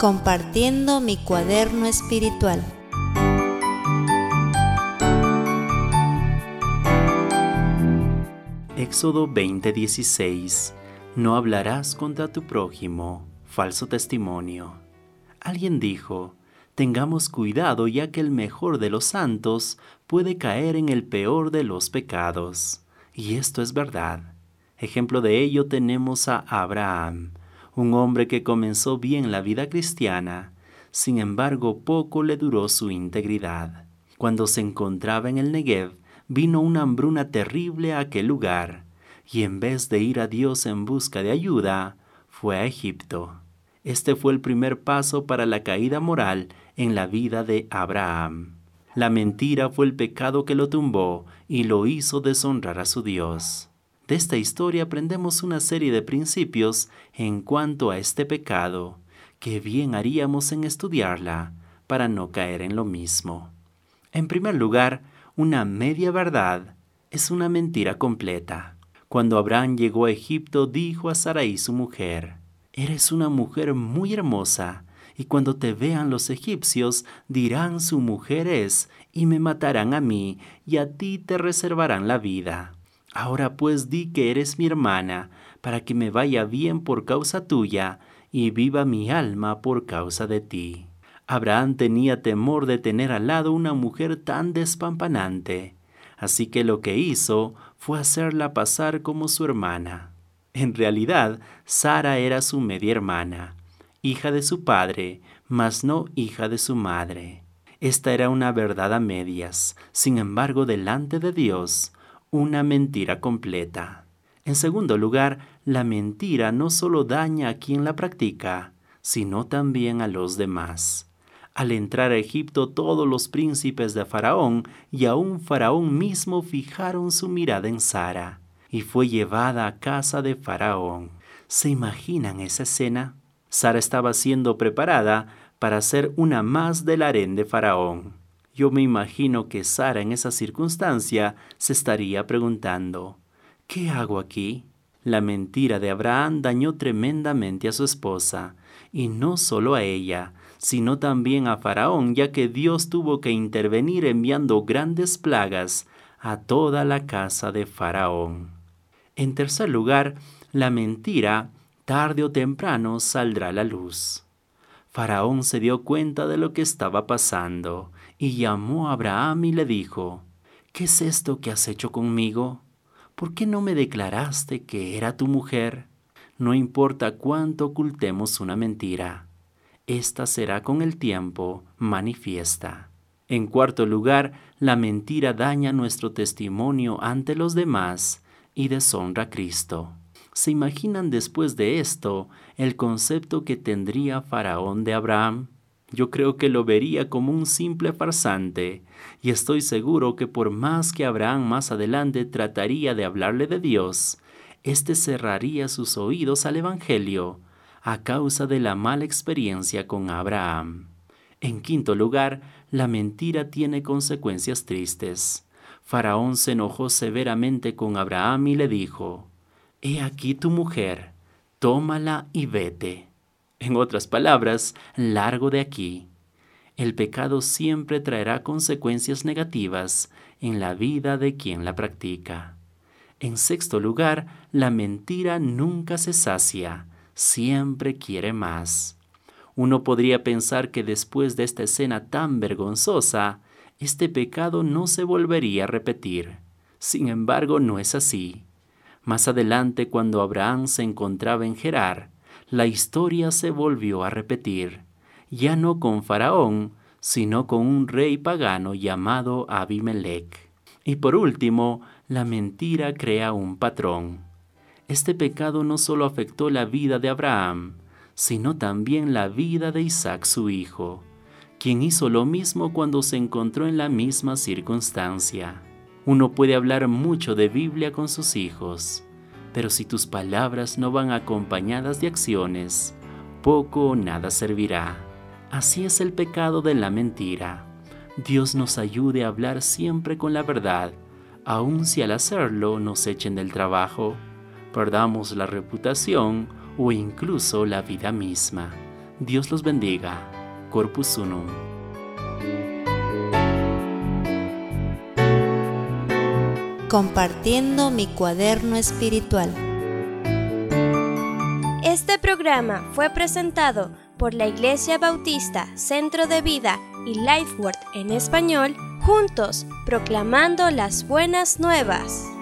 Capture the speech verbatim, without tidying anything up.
compartiendo mi cuaderno espiritual. Éxodo veinte dieciséis. No hablarás contra tu prójimo. Falso testimonio. Alguien dijo: tengamos cuidado, ya que el mejor de los santos puede caer en el peor de los pecados. Y esto es verdad. Ejemplo de ello tenemos a Abraham, un hombre que comenzó bien la vida cristiana. Sin embargo, poco le duró su integridad. Cuando se encontraba en el Negev, vino una hambruna terrible a aquel lugar, y en vez de ir a Dios en busca de ayuda, fue a Egipto. Este fue el primer paso para la caída moral en la vida de Abraham. La mentira fue el pecado que lo tumbó y lo hizo deshonrar a su Dios. De esta historia aprendemos una serie de principios en cuanto a este pecado, que bien haríamos en estudiarla para no caer en lo mismo. En primer lugar, una media verdad es una mentira completa. Cuando Abraham llegó a Egipto, dijo a Sarai su mujer: «Eres una mujer muy hermosa, y cuando te vean los egipcios dirán: su mujer es, y me matarán a mí, y a ti te reservarán la vida. Ahora pues di que eres mi hermana, para que me vaya bien por causa tuya, y viva mi alma por causa de ti». Abraham tenía temor de tener al lado una mujer tan despampanante, así que lo que hizo fue hacerla pasar como su hermana. En realidad, Sara era su media hermana, hija de su padre, mas no hija de su madre. Esta era una verdad a medias, sin embargo, delante de Dios, una mentira completa. En segundo lugar, la mentira no solo daña a quien la practica, sino también a los demás. Al entrar a Egipto, todos los príncipes de Faraón y aún Faraón mismo fijaron su mirada en Sara, y fue llevada a casa de Faraón. ¿Se imaginan esa escena? Sara estaba siendo preparada para ser una más del harén de Faraón. Yo me imagino que Sara en esa circunstancia se estaría preguntando: ¿qué hago aquí? La mentira de Abraham dañó tremendamente a su esposa, y no solo a ella, sino también a Faraón, ya que Dios tuvo que intervenir enviando grandes plagas a toda la casa de Faraón. En tercer lugar, la mentira, tarde o temprano, saldrá a la luz. Faraón se dio cuenta de lo que estaba pasando y llamó a Abraham y le dijo: «¿Qué es esto que has hecho conmigo? ¿Por qué no me declaraste que era tu mujer?» No importa cuánto ocultemos una mentira, esta será con el tiempo manifiesta. En cuarto lugar, la mentira daña nuestro testimonio ante los demás y deshonra a Cristo. ¿Se imaginan después de esto el concepto que tendría Faraón de Abraham? Yo creo que lo vería como un simple farsante, y estoy seguro que por más que Abraham más adelante trataría de hablarle de Dios, éste cerraría sus oídos al Evangelio a causa de la mala experiencia con Abraham. En quinto lugar, la mentira tiene consecuencias tristes. Faraón se enojó severamente con Abraham y le dijo: «He aquí tu mujer, tómala y vete». En otras palabras, largo de aquí. El pecado siempre traerá consecuencias negativas en la vida de quien la practica. En sexto lugar, la mentira nunca se sacia, siempre quiere más. Uno podría pensar que después de esta escena tan vergonzosa, este pecado no se volvería a repetir. Sin embargo, no es así. Más adelante, cuando Abraham se encontraba en Gerar, la historia se volvió a repetir, ya no con Faraón, sino con un rey pagano llamado Abimelech. Y por último, la mentira crea un patrón. Este pecado no solo afectó la vida de Abraham, sino también la vida de Isaac su hijo, quien hizo lo mismo cuando se encontró en la misma circunstancia. Uno puede hablar mucho de Biblia con sus hijos, pero si tus palabras no van acompañadas de acciones, poco o nada servirá. Así es el pecado de la mentira. Dios nos ayude a hablar siempre con la verdad, aun si al hacerlo nos echen del trabajo, perdamos la reputación o incluso la vida misma. Dios los bendiga. Corpus Unum. Compartiendo mi cuaderno espiritual. Este programa fue presentado por la Iglesia Bautista Centro de Vida y Lifeword en español, juntos proclamando las buenas nuevas.